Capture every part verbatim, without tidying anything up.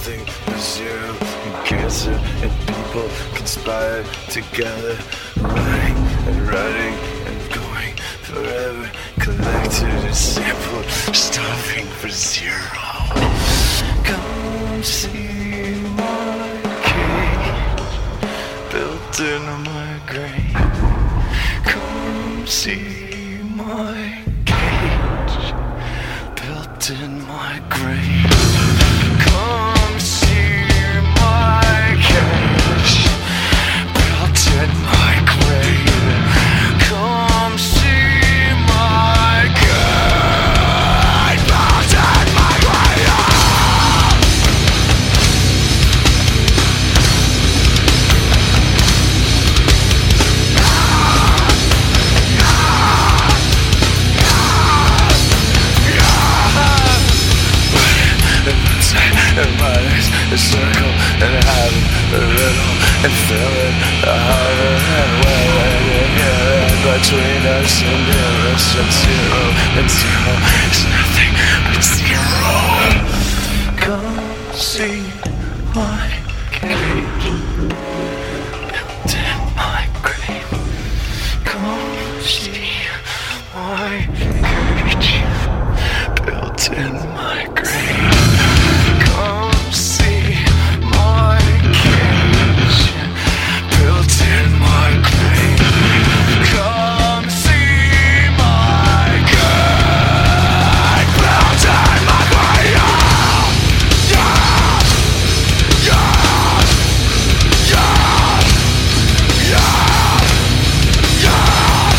nothing but zero and cancer, and people conspire together, running and running and going forever, collected and sampled, stopping for zero. Come see my cage, built in my grave. Come see my cage, built in my grave. Come see my cage, built in my grave. Come see my cage, built in my grave. And minus a circle and having a riddle and filling the harder and wearing it between us and nearest and zero and zero is nothing but zero. Come see my cage, built in my grave. Come see my cage, built in my grave. Come see my cage, built in my grave. Come see my cage, built in my grave. Yeah, yeah, yeah, yeah, yeah,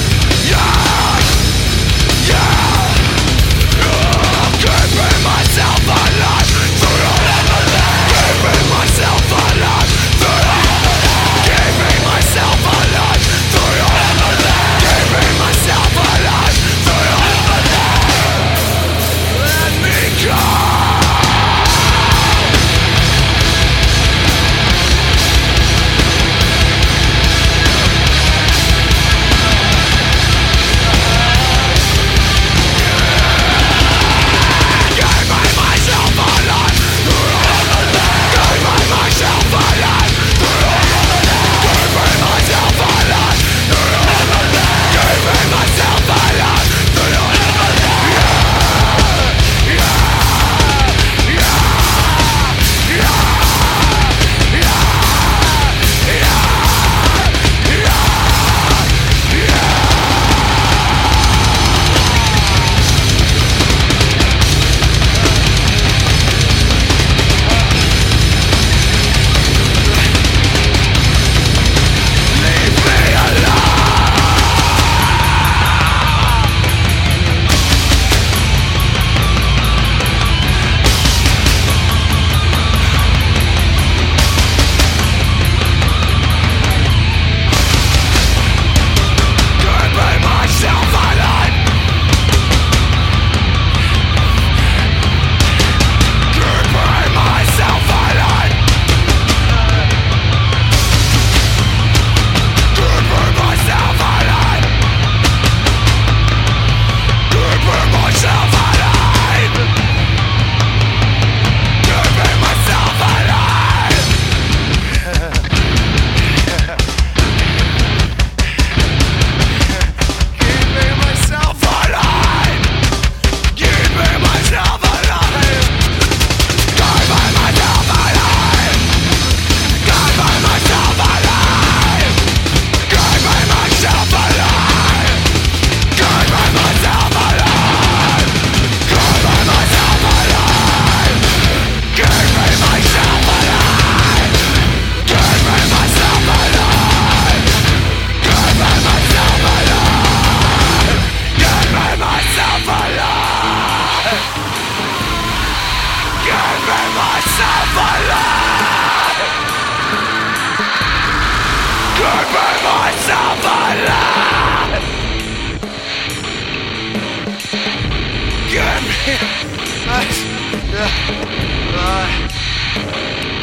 yeah, yeah. Keeping myself alive. Keeping myself alive through all of that. Keeping myself alive through all of that. Keeping myself alive through all of that. Let me go. Keeping myself alive through all of that. Keeping myself alive through all of that. Keeping myself alive through all of that. Keeping myself alive through all of that. Yeah, yeah, yeah, yeah, yeah, yeah, yeah, yeah. Leave me alone. Keeping myself alive. Keeping myself alive. Keeping myself alive. Keeping myself alive. Keeping myself alive. Keeping myself alive. Keeping myself alive. Keeping myself alive. Keeping myself alive. Keeping myself alive. Keeping myself alive. Keeping myself alive. Keeping myself alive. Keeping myself alive. Keeping myself alive. Keeping myself alive. Keeping myself alive. Keeping myself alive. Give me myself alive.